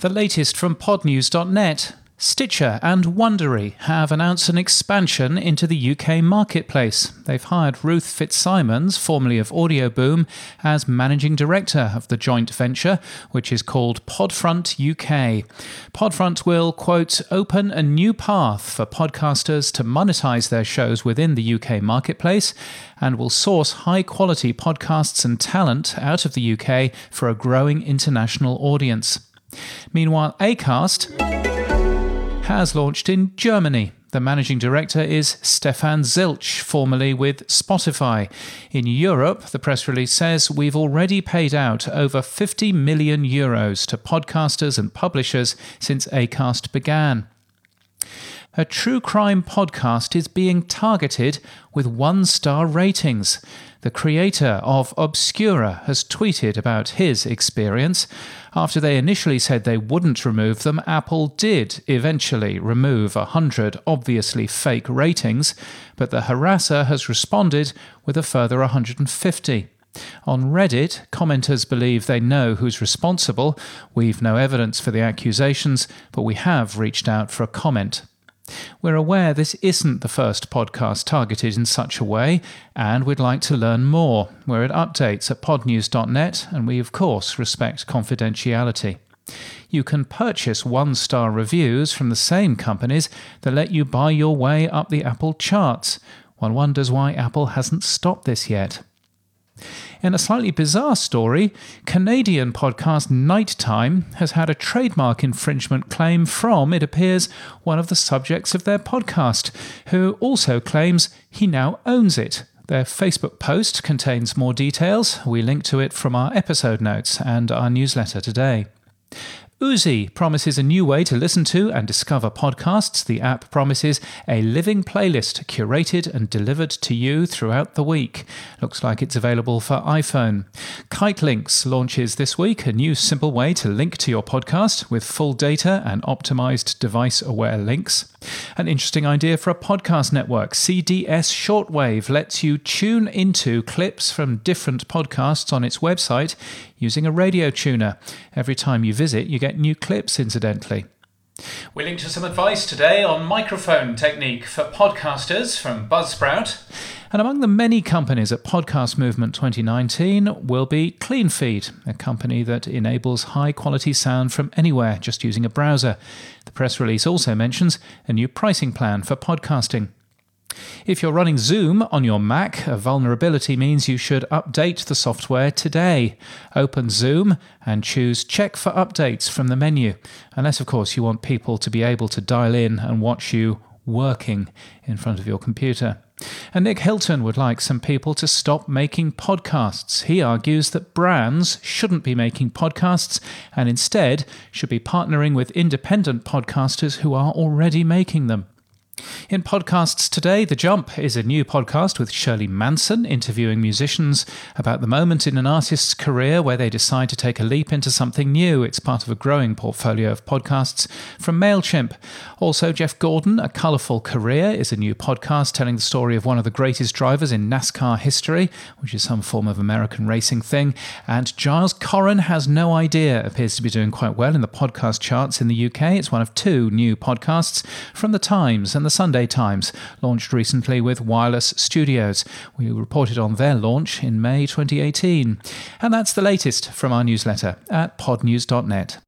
The latest from podnews.net. Stitcher and Wondery have announced an expansion into the UK marketplace. They've hired Ruth Fitzsimons, formerly of Audioboom, as managing director of the joint venture, which is called Podfront UK. Podfront will, quote, open a new path for podcasters to monetize their shows within the UK marketplace and will source high-quality podcasts and talent out of the UK for a growing international audience. Meanwhile, Acast has launched in Germany. The managing director is Stefan Zilch, formerly with Spotify. In Europe, the press release says we've already paid out over €50 million to podcasters and publishers since Acast began. A true crime podcast is being targeted with 1-star ratings. The creator of Obscura has tweeted about his experience. After they initially said they wouldn't remove them, Apple did eventually remove 100 obviously fake ratings, but the harasser has responded with a further 150. On Reddit, commenters believe they know who's responsible. We've no evidence for the accusations, but we have reached out for a comment. We're aware this isn't the first podcast targeted in such a way, and we'd like to learn more. We're at updates at podnews.net, and we of course respect confidentiality. You can purchase 1-star reviews from the same companies that let you buy your way up the Apple charts. One wonders why Apple hasn't stopped this yet. In a slightly bizarre story, Canadian podcast Nighttime has had a trademark infringement claim from, it appears, one of the subjects of their podcast, who also claims he now owns it. Their Facebook post contains more details. We link to it from our episode notes and our newsletter today. Uzi promises a new way to listen to and discover podcasts. The app promises a living playlist curated and delivered to you throughout the week. Looks like it's available for iPhone. KiteLinks launches this week a new simple way to link to your podcast with full data and optimized device-aware links. An interesting idea for a podcast network. CDS Shortwave lets you tune into clips from different podcasts on its website using a radio tuner. Every time you visit, you get new clips, incidentally. We link to some advice today on microphone technique for podcasters from Buzzsprout. And among the many companies at Podcast Movement 2019 will be CleanFeed, a company that enables high-quality sound from anywhere just using a browser. The press release also mentions a new pricing plan for podcasting. If you're running Zoom on your Mac, a vulnerability means you should update the software today. Open Zoom and choose Check for Updates from the menu, unless, of course, you want people to be able to dial in and watch you working in front of your computer. And Nick Hilton would like some people to stop making podcasts. He argues that brands shouldn't be making podcasts and instead should be partnering with independent podcasters who are already making them. In podcasts today, The Jump is a new podcast with Shirley Manson interviewing musicians about the moment in an artist's career where they decide to take a leap into something new. It's part of a growing portfolio of podcasts from MailChimp. Also, Jeff Gordon, A Colourful Career, is a new podcast telling the story of one of the greatest drivers in NASCAR history, which is some form of American racing thing. And Giles Corran Has No Idea appears to be doing quite well in the podcast charts in the UK. It's one of 2 new podcasts from The Times and The Sunday Times, launched recently with Wireless Studios. We reported on their launch in May 2018. And that's the latest from our newsletter at podnews.net.